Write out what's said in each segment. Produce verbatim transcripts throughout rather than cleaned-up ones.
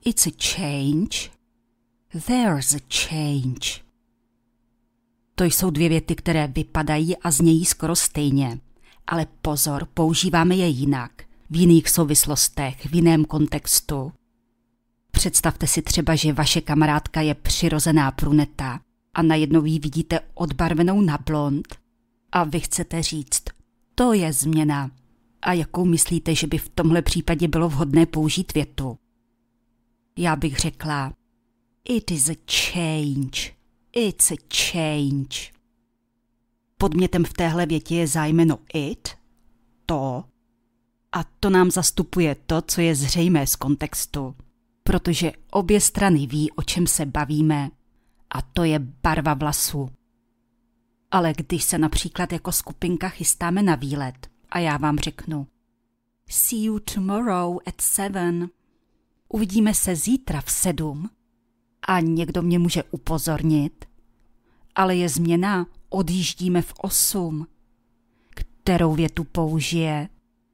It's a change. There's a change. To jsou dvě věty, které vypadají a znějí skoro stejně. Ale pozor, používáme je jinak, v jiných souvislostech, v jiném kontextu. Představte si třeba, že vaše kamarádka je přirozená bruneta a najednou ji vidíte odbarvenou na blond a vy chcete říct, to je změna. A jakou myslíte, že by v tomhle případě bylo vhodné použít větu? Já bych řekla, it is a change, it's a change. Podmětem v téhle větě je zájmeno it, to, a to nám zastupuje to, co je zřejmé z kontextu, protože obě strany ví, o čem se bavíme, a to je barva vlasů. Ale když se například jako skupinka chystáme na výlet a já vám řeknu see you tomorrow at seven, uvidíme se zítra v sedm a někdo mě může upozornit, ale je změna, odjíždíme v osm, kterou větu použije.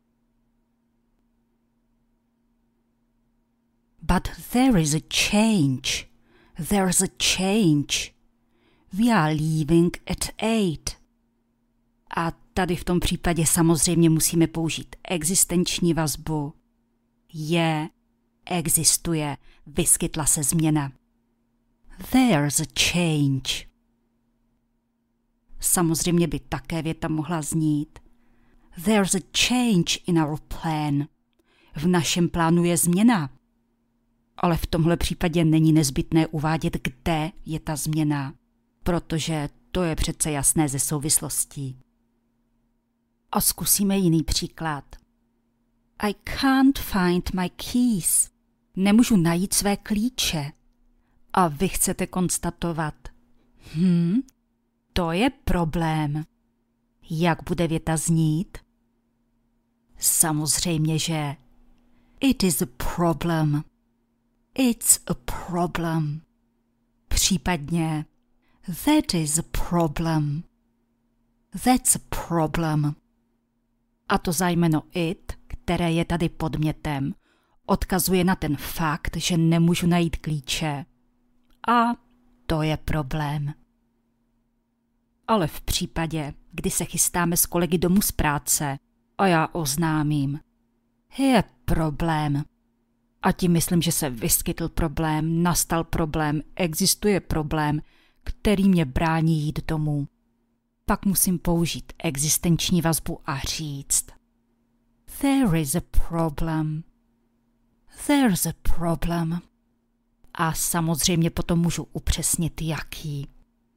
But there is a change, there's a change. We are leaving at eight. A tady v tom případě samozřejmě musíme použít existenční vazbu. Je, existuje, vyskytla se změna. There's a change. Samozřejmě by také věta mohla znít. There's a change in our plan. V našem plánu je změna. Ale v tomhle případě není nezbytné uvádět, kde je ta změna, protože to je přece jasné ze souvislostí. A zkusíme jiný příklad. I can't find my keys. Nemůžu najít své klíče. A vy chcete konstatovat, hm, to je problém. Jak bude věta znít? Samozřejmě, že it is a problem. It's a problem. Případně that is a problem. That's a problem. A to zájmeno it, které je tady podmětem, odkazuje na ten fakt, že nemůžu najít klíče. A to je problém. Ale v případě, kdy se chystáme s kolegy domů z práce a já oznámím, je problém. A tím myslím, že se vyskytl problém, nastal problém, existuje problém, který mě brání jít domů. Pak musím použít existenční vazbu a říct there is a problem. There's a problem. A samozřejmě potom můžu upřesnit, jaký.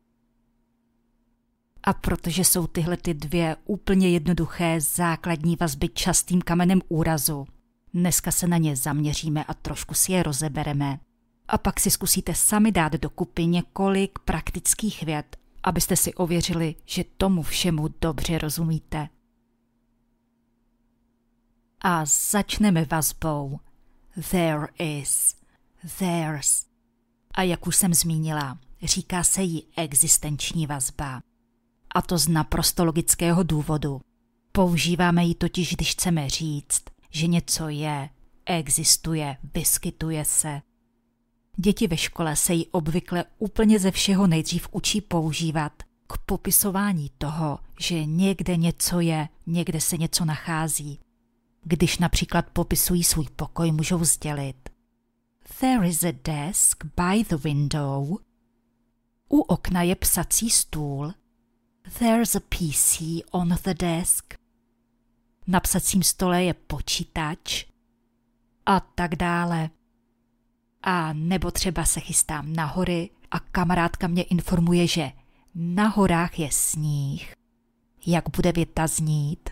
A protože jsou tyhle ty dvě úplně jednoduché základní vazby častým kamenem úrazu, dneska se na ně zaměříme a trošku si je rozebereme. A pak si zkusíte sami dát dokupy několik praktických vět, abyste si ověřili, že tomu všemu dobře rozumíte. A začneme vazbou there is, there's. A jak už jsem zmínila, říká se jí existenční vazba. A to z naprosto logického důvodu. Používáme ji totiž, když chceme říct, že něco je, existuje, vyskytuje se. Děti ve škole se ji obvykle úplně ze všeho nejdřív učí používat k popisování toho, že někde něco je, někde se něco nachází. Když například popisují svůj pokoj, můžou sdělit there is a desk by the window. U okna je psací stůl. There's a P C on the desk. Na psacím stole je počítač. A tak dále. A nebo třeba se chystám na hory a kamarádka mě informuje, že na horách je sníh. Jak bude věta znít?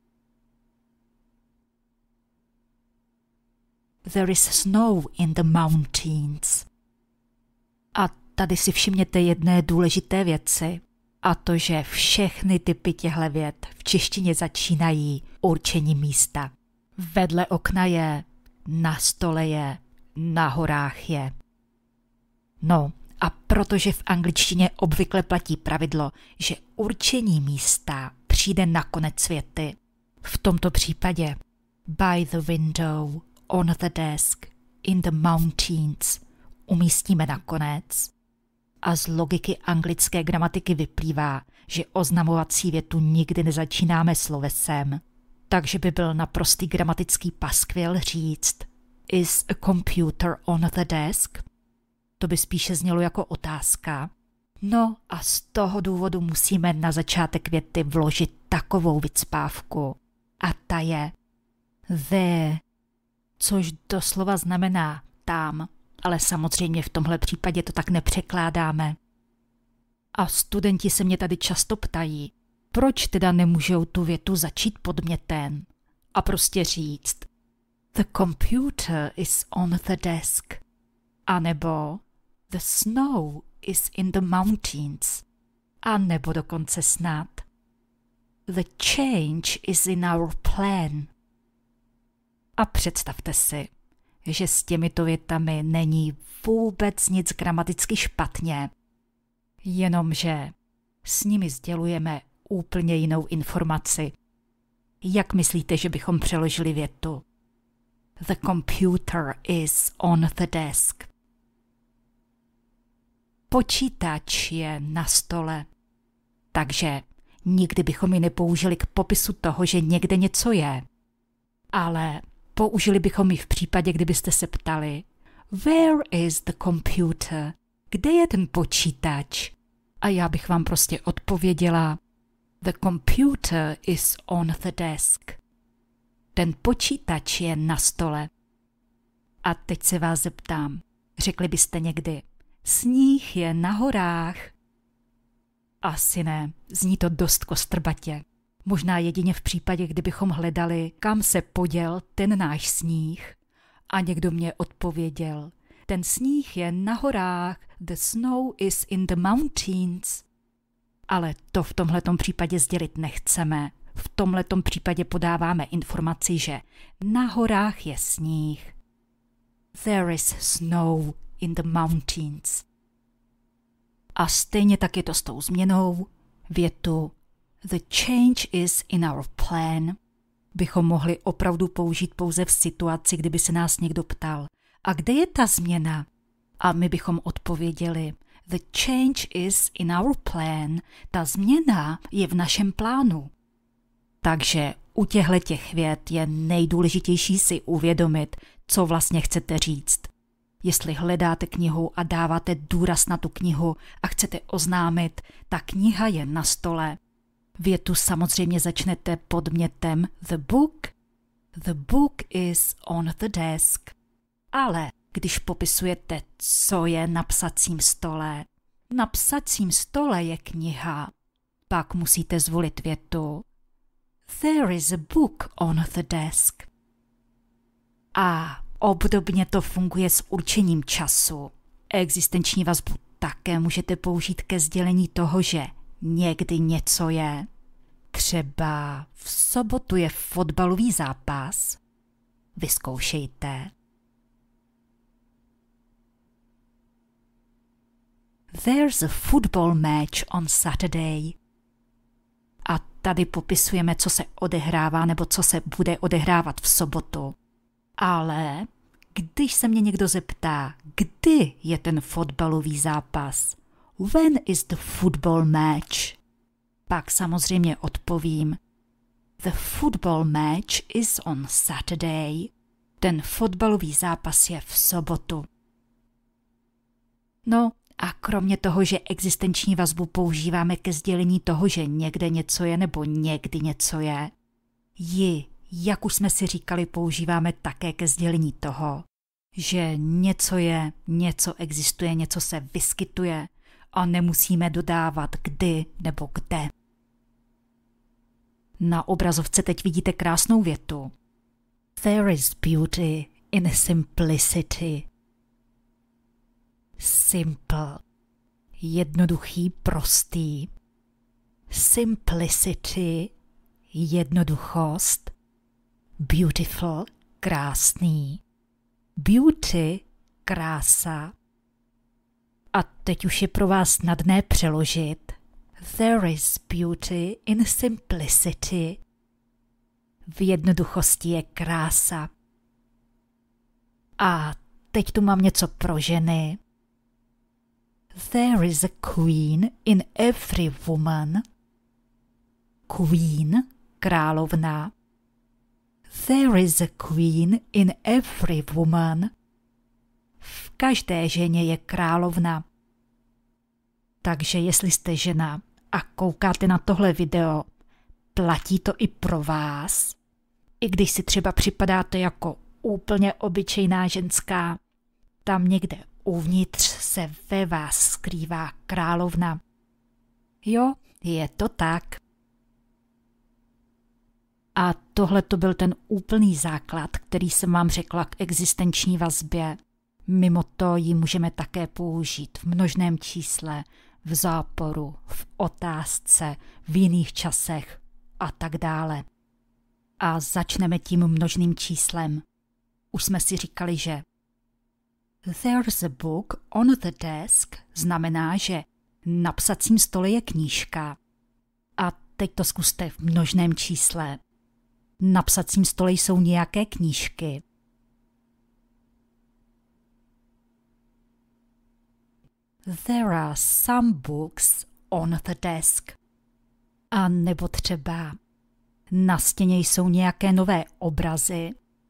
There is snow in the mountains. A tady si všimněte jedné důležité věci, a to, že všechny typy těchto vět v češtině začínají určením místa. Vedle okna je, na stole je, na horách je. No a protože v angličtině obvykle platí pravidlo, že určení místa přijde na konec věty, v tomto případě by the window, on the desk in the mountains umístíme nakonec. A z logiky anglické gramatiky vyplývá, že oznamovací větu nikdy nezačínáme slovesem. Takže by byl naprostý gramatický paskvil říct Is a computer on the desk? To by spíše znělo jako otázka. No a z toho důvodu musíme na začátek věty vložit takovou vycpávku. A ta je there, což doslova znamená tam, ale samozřejmě v tomhle případě to tak nepřekládáme. A studenti se mě tady často ptají, proč teda nemůžou tu větu začít podmětem a prostě říct The computer is on the desk. A nebo The snow is in the mountains. A nebo dokonce snad The change is in our plan. A představte si, že s těmito větami není vůbec nic gramaticky špatně, jenomže s nimi sdělujeme úplně jinou informaci. Jak myslíte, že bychom přeložili větu? The computer is on the desk. Počítač je na stole. Takže nikdy bychom ji nepoužili k popisu toho, že někde něco je. Ale použili bychom ji v případě, kdybyste se ptali Where is the computer? Kde je ten počítač? A já bych vám prostě odpověděla The computer is on the desk. Ten počítač je na stole. A teď se vás zeptám, řekli byste někdy Sníh je na horách? Asi ne, zní to dost kostrbatě. Možná jedině v případě, kdybychom hledali, kam se poděl ten náš sníh. A někdo mě odpověděl, ten sníh je na horách, the snow is in the mountains. Ale to v tomhletom případě sdělit nechceme. V tomhletom případě podáváme informaci, že na horách je sníh. There is snow in the mountains. A stejně tak je to s tou změnou. Větu The change is in our plan bychom mohli opravdu použít pouze v situaci, kdyby se nás někdo ptal. A kde je ta změna? A my bychom odpověděli The change is in our plan. Ta změna je v našem plánu. Takže u těchto těch vět je nejdůležitější si uvědomit, co vlastně chcete říct. Jestli hledáte knihu a dáváte důraz na tu knihu a chcete oznámit, ta kniha je na stole. Větu samozřejmě začnete podmětem the book. The book is on the desk. Ale když popisujete, co je na psacím stole, na psacím stole je kniha, pak musíte zvolit větu There is a book on the desk. A obdobně to funguje s určením času. Existenční vazbu také můžete použít ke sdělení toho, že někdy něco je. Třeba v sobotu je fotbalový zápas. Vyzkoušejte. There's a football match on Saturday. A tady popisujeme, co se odehrává nebo co se bude odehrávat v sobotu. Ale když se mě někdo zeptá, kdy je ten fotbalový zápas, when is the football match, pak samozřejmě odpovím, the football match is on Saturday. Ten fotbalový zápas je v sobotu. No a kromě toho, že existenční vazbu používáme ke sdělení toho, že někde něco je nebo někdy něco je, ji, jak už jsme si říkali, používáme také ke sdělení toho, že něco je, něco existuje, něco se vyskytuje a nemusíme dodávat kdy nebo kde. Na obrazovce teď vidíte krásnou větu. There is beauty in simplicity. Simple. Jednoduchý, prostý. Simplicity. Jednoduchost. Beautiful. Krásný. Beauty. Krása. A teď už je pro vás snadné přeložit. There is beauty in simplicity. V jednoduchosti je krása. A teď tu mám něco pro ženy. There is a queen in every woman. Queen, královna. There is a queen in every woman. V každé ženě je královna. Takže jestli jste žena a koukáte na tohle video, platí to i pro vás. I když si třeba připadáte jako úplně obyčejná ženská, tam někde uvnitř se ve vás skrývá královna. Jo, je to tak. A tohle to byl ten úplný základ, který jsem vám řekla k existenční vazbě. Mimo to ji můžeme také použít v množném čísle, v záporu, v otázce, v jiných časech a tak dále. A začneme tím množným číslem. Už jsme si říkali, že there's a book on the desk znamená, že na psacím stole je knížka. A teď to zkuste v množném čísle. Na psacím stole jsou nějaké knížky. There are some books on the desk. A nebo třeba na stěně jsou nějaké nové obrazy.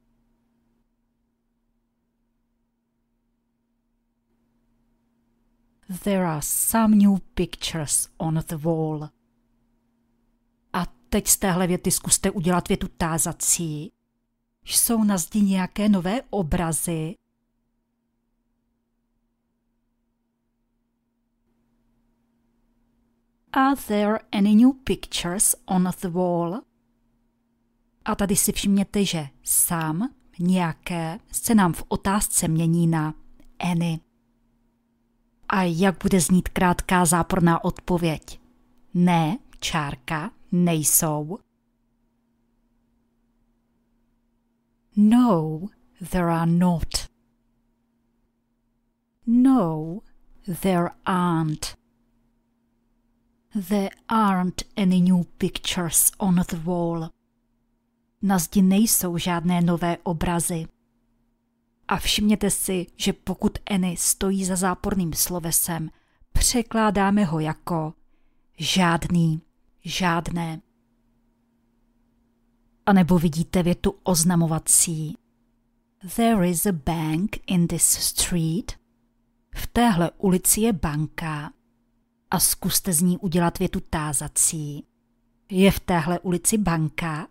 There are some new pictures on the wall. A teď z téhle věty zkuste udělat větu tázací. Jsou na zdi nějaké nové obrazy? Are there any new pictures on the wall? A tady si všimněte, že sám, nějaké, se nám v otázce mění na any. A jak bude znít krátká záporná odpověď? Ne, čárka, nejsou. No, there are not. No, there aren't. There aren't any new pictures on the wall. Na zdi nejsou žádné nové obrazy. A všimněte si, že pokud any stojí za záporným slovesem, překládáme ho jako žádný, žádné. A nebo vidíte větu oznamovací. There is a bank in this street. V téhle ulici je banka. A zkuste z ní udělat větu tázací. Je v téhle ulici banka?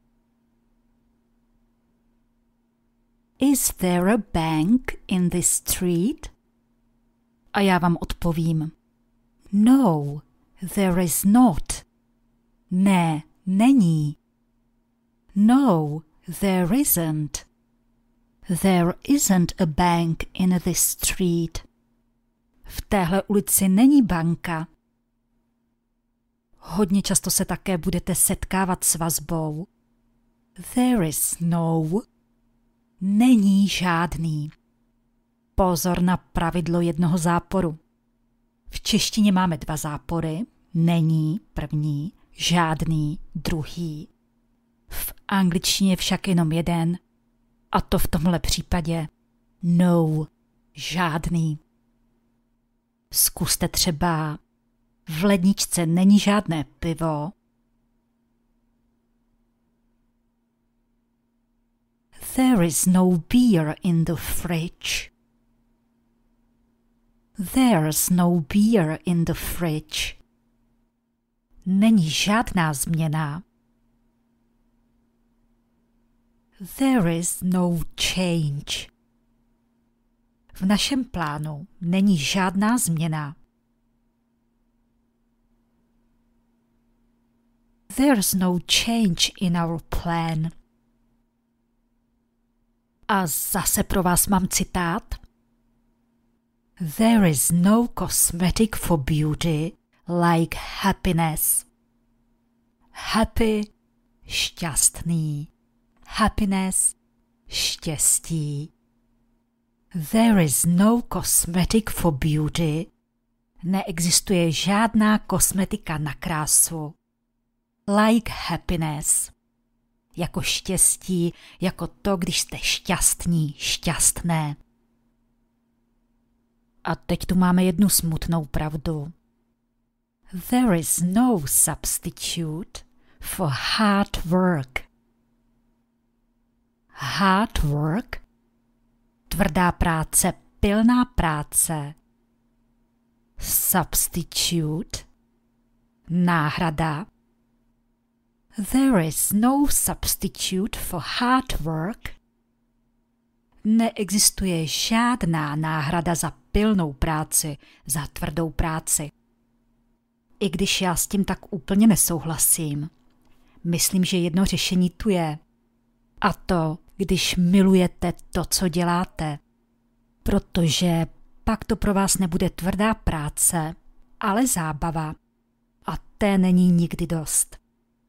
Is there a bank in this street? A já vám odpovím. No, there is not. Ne, není. No, there isn't. There isn't a bank in this street. V téhle ulici není banka. Hodně často se také budete setkávat s vazbou. There is no. Není žádný. Pozor na pravidlo jednoho záporu. V češtině máme dva zápory. Není první, žádný druhý. V angličtině však jenom jeden. A to v tomhle případě no, žádný. Zkuste třeba v ledničce není žádné pivo. There is no beer in the fridge. There's no beer in the fridge. Není žádná změna. There is no change. V našem plánu není žádná změna. There's no change in our plan. A zase pro vás mám citát. There is no cosmetic for beauty like happiness. Happy, šťastný. Happiness, štěstí. There is no cosmetic for beauty. Neexistuje žádná kosmetika na krásu. Like happiness. Jako štěstí, jako to, když jste šťastní, šťastné. A teď tu máme jednu smutnou pravdu. There is no substitute for hard work. Hard work, tvrdá práce, pilná práce. Substitute, náhrada. There is no substitute for hard work. Neexistuje žádná náhrada za pilnou práci, za tvrdou práci. I když já s tím tak úplně nesouhlasím, myslím, že jedno řešení tu je. A to, když milujete to, co děláte. Protože pak to pro vás nebude tvrdá práce, ale zábava. A té není nikdy dost.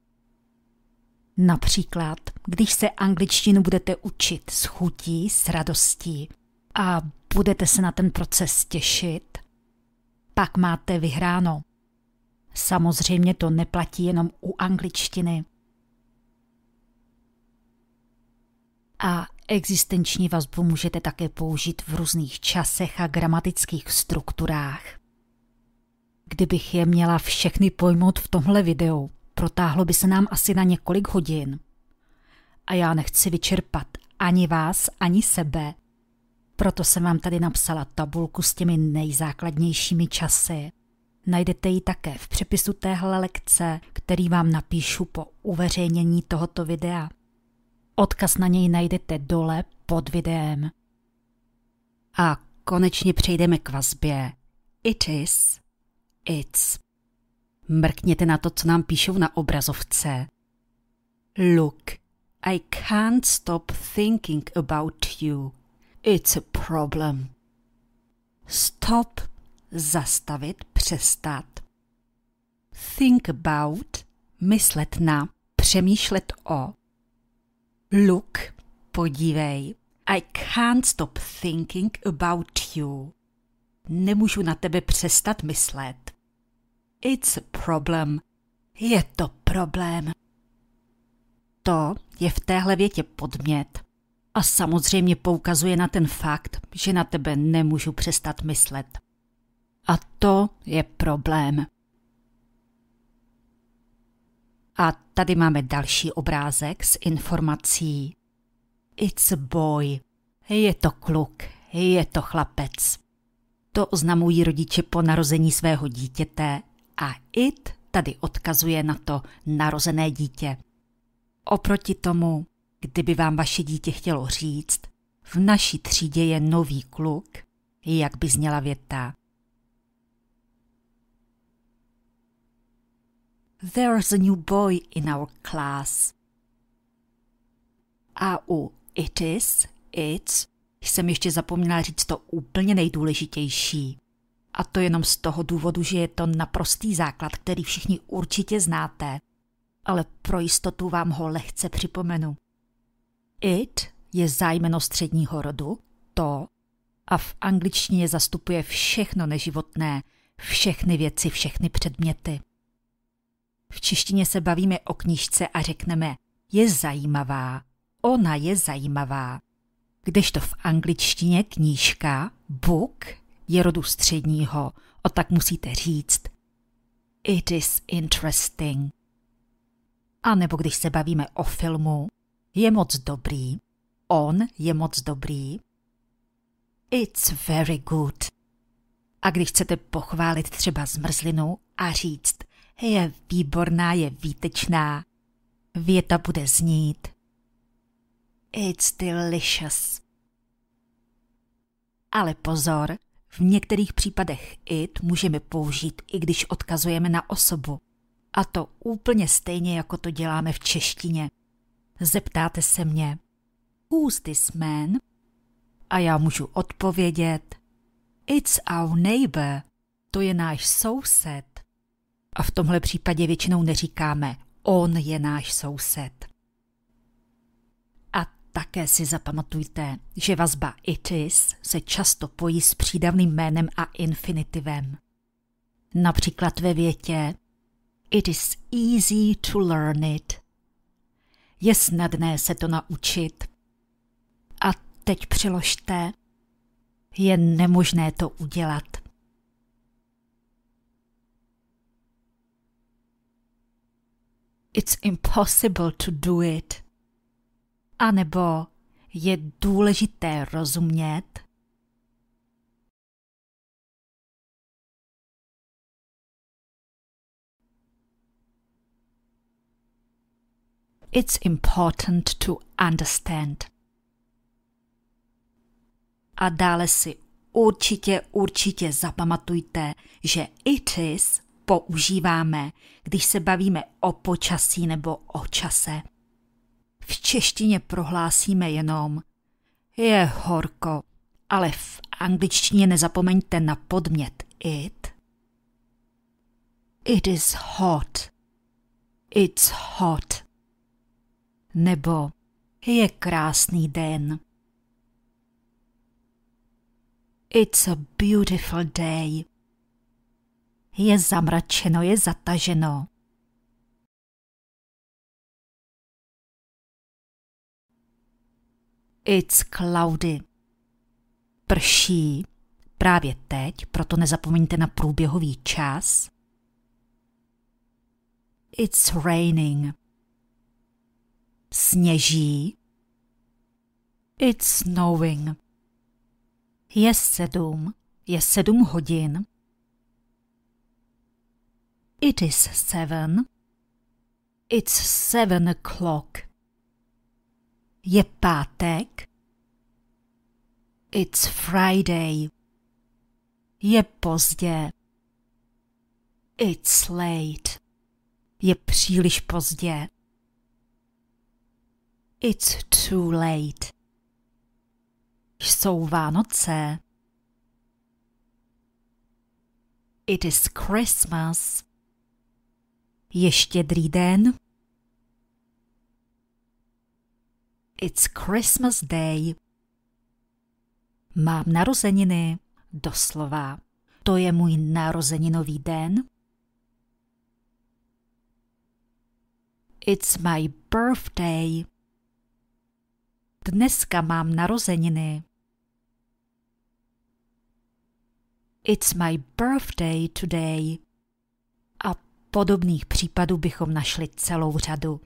Například, když se angličtinu budete učit s chutí, s radostí a budete se na ten proces těšit, pak máte vyhráno. Samozřejmě to neplatí jenom u angličtiny. A existenční vazbu můžete také použít v různých časech a gramatických strukturách. Kdybych je měla všechny pojmout v tomhle videu, protáhlo by se nám asi na několik hodin. A já nechci vyčerpat ani vás, ani sebe. Proto jsem vám tady napsala tabulku s těmi nejzákladnějšími časy. Najdete ji také v přepisu téhle lekce, který vám napíšu po uveřejnění tohoto videa. Odkaz na něj najdete dole pod videem. A konečně přejdeme k vazbě. It is, it's. Mrkněte na to, co nám píšou na obrazovce. Look, I can't stop thinking about you. It's a problem. Stop, zastavit, přestat. Think about, myslet na, přemýšlet o. Look, podívej, I can't stop thinking about you. Nemůžu na tebe přestat myslet. It's a problem. Je to problém. To je v téhle větě podmět a samozřejmě poukazuje na ten fakt, že na tebe nemůžu přestat myslet. A to je problém. A tady máme další obrázek s informací. It's a boy. Je to kluk, je to chlapec. To oznamují rodiče po narození svého dítěte a it tady odkazuje na to narozené dítě. Oproti tomu, kdyby vám vaše dítě chtělo říct, v naší třídě je nový kluk, jak by zněla věta. There's a new boy in our class. A u it is, it's, jsem ještě zapomněla říct to úplně nejdůležitější. A to jenom z toho důvodu, že je to naprostý základ, který všichni určitě znáte, ale pro jistotu vám ho lehce připomenu. It je zájmeno středního rodu, to, a v angličtině zastupuje všechno neživotné, všechny věci, všechny předměty. V češtině se bavíme o knížce a řekneme, je zajímavá, ona je zajímavá. Kdežto v angličtině knížka, book, je rodu středního, o tak musíte říct it is interesting. A nebo když se bavíme o filmu, je moc dobrý, on je moc dobrý, it's very good. A když chcete pochválit třeba zmrzlinu a říct, je výborná, je výtečná, věta bude znít it's delicious. Ale pozor, v některých případech it můžeme použít, i když odkazujeme na osobu. A to úplně stejně, jako to děláme v češtině. Zeptáte se mě, who's this man? A já můžu odpovědět, it's our neighbor, to je náš soused. A v tomhle případě většinou neříkáme, on je náš soused. A také si zapamatujte, že vazba it is se často pojí s přídavným jménem a infinitivem. Například ve větě it is easy to learn it. Je snadné se to naučit. A teď přiložte Je nemožné to udělat. It's impossible to do it. A nebo je důležité rozumět. It's important to understand. A dále si určitě, určitě zapamatujte, že it is používáme, když se bavíme o počasí nebo o čase. V češtině prohlásíme jenom je horko, ale v angličtině nezapomeňte na podmět it. It is hot. It's hot. Nebo je krásný den. It's a beautiful day. Je zamračeno, je zataženo. It's cloudy. Prší právě teď, proto nezapomeňte na průběhový čas. It's raining. Sněží. It's snowing. Je sedm, je sedm hodin. It is seven. It's seven o'clock. Je pátek. It's Friday. Je pozdě. It's late. Je příliš pozdě. It's too late. Jsou Vánoce. It is Christmas. Je štědrý den. It's Christmas Day. Mám narozeniny, doslova. To je můj narozeninový den. It's my birthday. Dneska mám narozeniny. It's my birthday today. A podobných případů bychom našli celou řadu.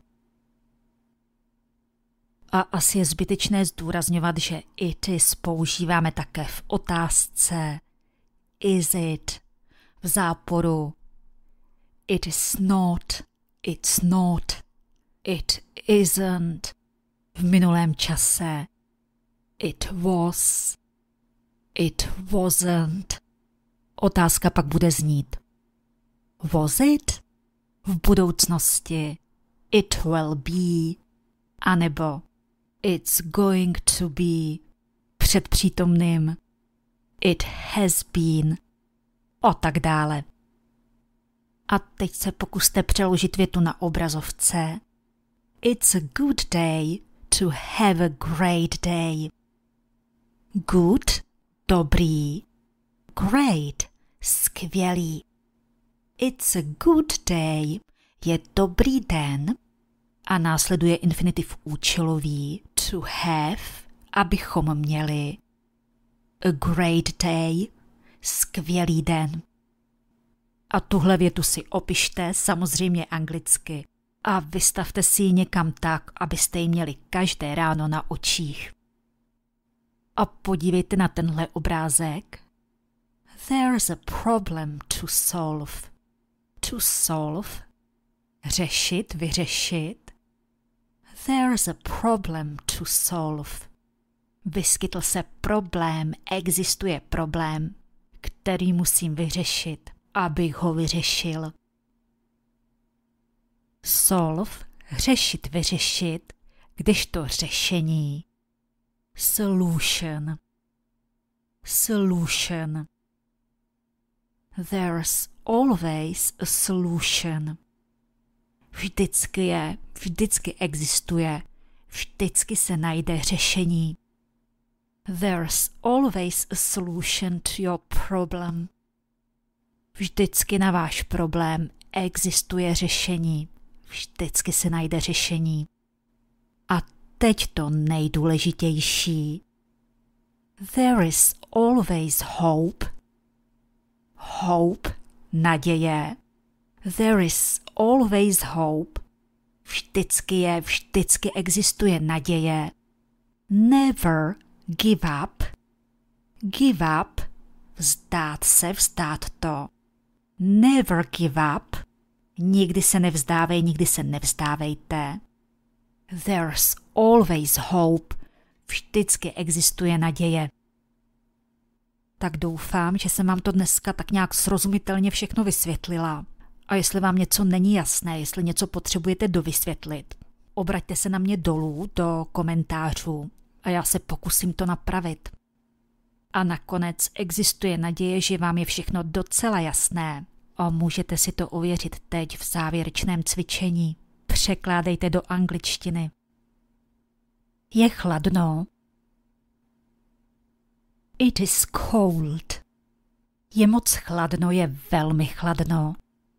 A asi je zbytečné zdůrazňovat, že it is používáme také v otázce. Is it? V záporu. It is not. It's not. It isn't. V minulém čase. It was. It wasn't. Otázka pak bude znít. Was it? V budoucnosti. It will be. A nebo it's going to be. Před přítomným. It has been. O tak dále. A teď se pokuste přeložit větu na obrazovce. It's a good day to have a great day. Good, dobrý. Great, skvělý. It's a good day je dobrý den a následuje infinitiv účelový to have, abychom měli. A great day, skvělý den. A tuhle větu si opište samozřejmě anglicky a vystavte si ji někam tak, abyste ji měli každé ráno na očích. A podívejte na tenhle obrázek. There's a problem to solve. To solve. Řešit, vyřešit. There's a problem to solve. Vyskytl se problém, existuje problém, který musím vyřešit, abych ho vyřešil. Solve, řešit, vyřešit, kdežto řešení. Solution. Solution. There's always a solution. Vždycky je, vždycky existuje, vždycky se najde řešení. There's always a solution to your problem. Vždycky na váš problém existuje řešení. Vždycky se najde řešení. A teď to nejdůležitější. There is always hope. Hope, naděje. There is always hope. Vždycky je, vždycky existuje naděje. Never give up. Give up, vzdát se, vzdát to. Never give up. Nikdy se nevzdávej, nikdy se nevzdávejte. There's always hope. Vždycky existuje naděje. Tak doufám, že jsem vám to dneska tak nějak srozumitelně všechno vysvětlila. A jestli vám něco není jasné, jestli něco potřebujete dovysvětlit, obraťte se na mě dolů do komentářů a já se pokusím to napravit. A nakonec existuje naděje, že vám je všechno docela jasné a můžete si to ověřit teď v závěrečném cvičení. Překládejte do angličtiny. Je chladno. It is cold. Je moc chladno, je velmi chladno.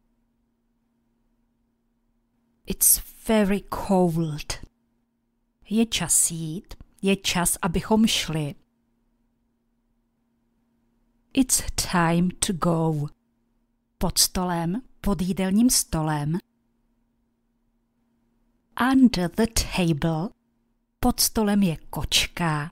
It's very cold. Je čas jít, je čas, abychom šli. It's time to go. Pod stolem, pod jídelním stolem. Under the table. Pod stolem je kočka.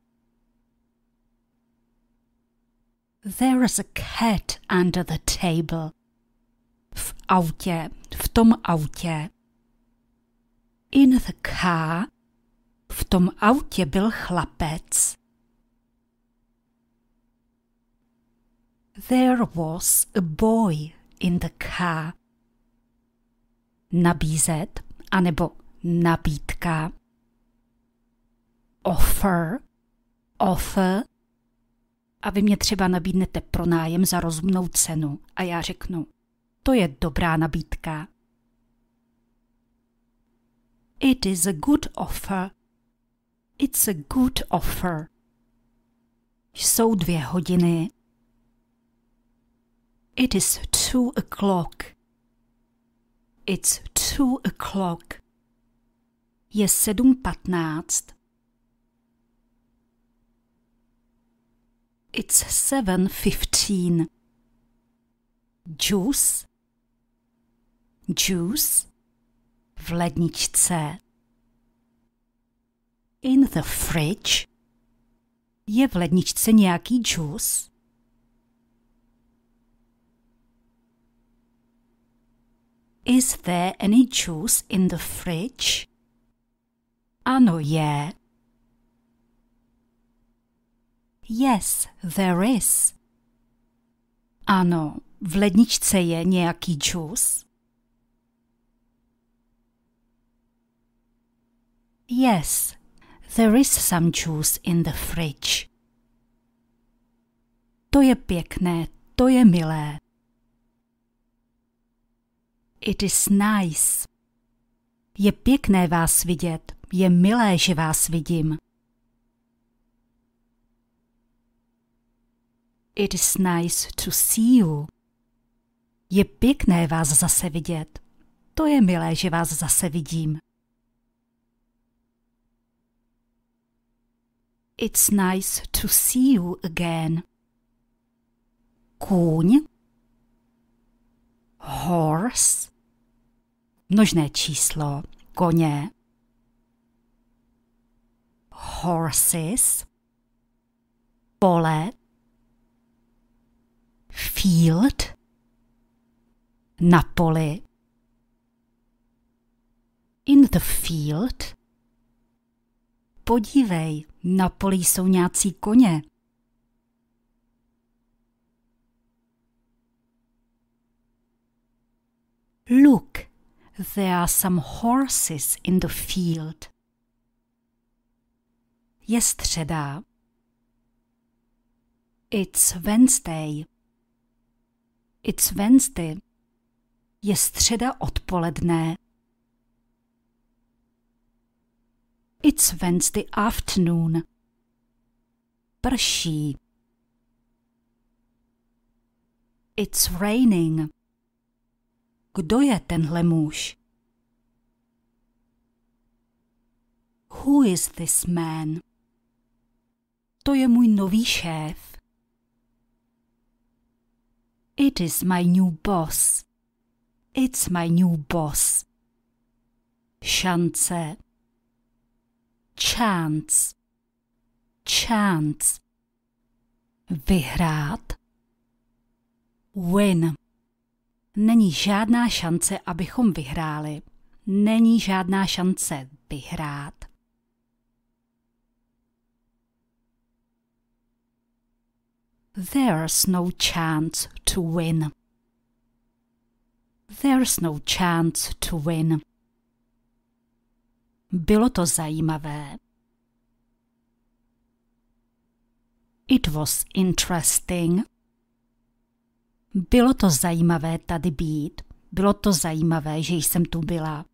There's a cat under the table. V autě, v tom autě. In the car. V tom autě byl chlapec. There was a boy in the car. Nabízet, anebo nabídka. Offer, offer. A vy mě třeba nabídnete pronájem za rozumnou cenu a já řeknu, to je dobrá nabídka. It is a good offer. It's a good offer. Jsou dvě hodiny. It is two o'clock. It's two o'clock. Je sedm patnáct. It's seven fifteen. Juice. Juice. V ledničce. In the fridge. Je v ledničce nějaký džus? Is there any juice in the fridge? Ano, je. Yes, there is. Ano, v ledničce je nějaký džus? Yes, there is some juice in the fridge. To je pěkné, to je milé. It is nice. Je pěkné vás vidět, je milé, že vás vidím. It is nice to see you. Je pěkné vás zase vidět. To je milé, že vás zase vidím. It's nice to see you again. Kůň. Horse. Množné číslo. Koně. Horses. Pole. Field. Na poli. In the field. Podívej, na poli jsou nějací koně. Look, there are some horses in the field. Je středa. It's Wednesday. It's Wednesday. Je středa odpoledne. It's Wednesday afternoon. Prší. It's raining. Kdo je tenhle muž? Who is this man? To je můj nový šéf. It is my new boss. It's my new boss. Šance. Chance. Chance. Vyhrát. Win. Není žádná šance, abychom vyhráli. Není žádná šance vyhrát. There's no chance to win. There's no chance to win. Bylo to zajímavé. It was interesting. Bylo to zajímavé tady být. Bylo to zajímavé, že jsem tu byla.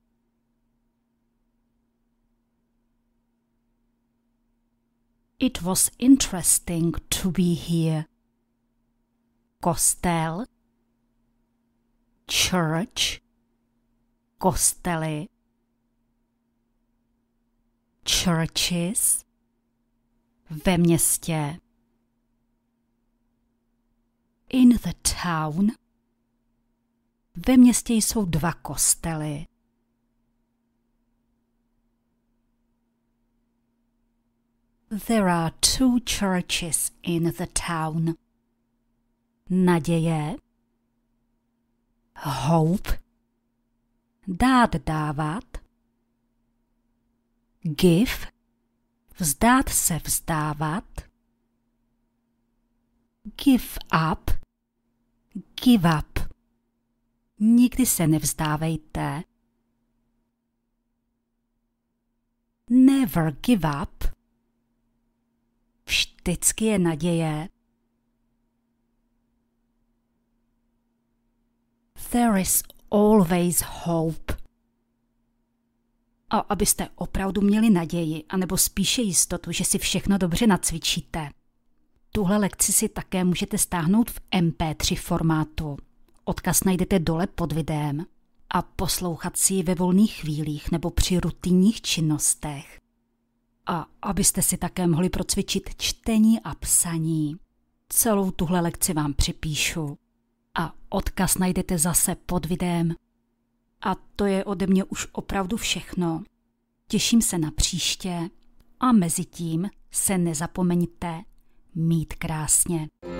It was interesting to be here. Kostel. Church. Kostely. Churches. Ve městě. In the town. Ve městě jsou dva kostely. There are two churches in the town. Naděje. Hope. Dát dávat. Give. Vzdát se vzdávat. Give up. Give up. Nikdy se nevzdávejte. Never give up. Vždycky je naděje. There is always hope. A abyste opravdu měli naději, anebo spíše jistotu, že si všechno dobře nacvičíte. Tuhle lekci si také můžete stáhnout v em pé tři formátu. Odkaz najdete dole pod videem a poslouchat si ji ve volných chvílích nebo při rutinních činnostech. A abyste si také mohli procvičit čtení a psaní. Celou tuhle lekci vám připíšu. A odkaz najdete zase pod videem. A to je ode mě už opravdu všechno. Těším se na příště a mezitím se nezapomeňte mít krásně.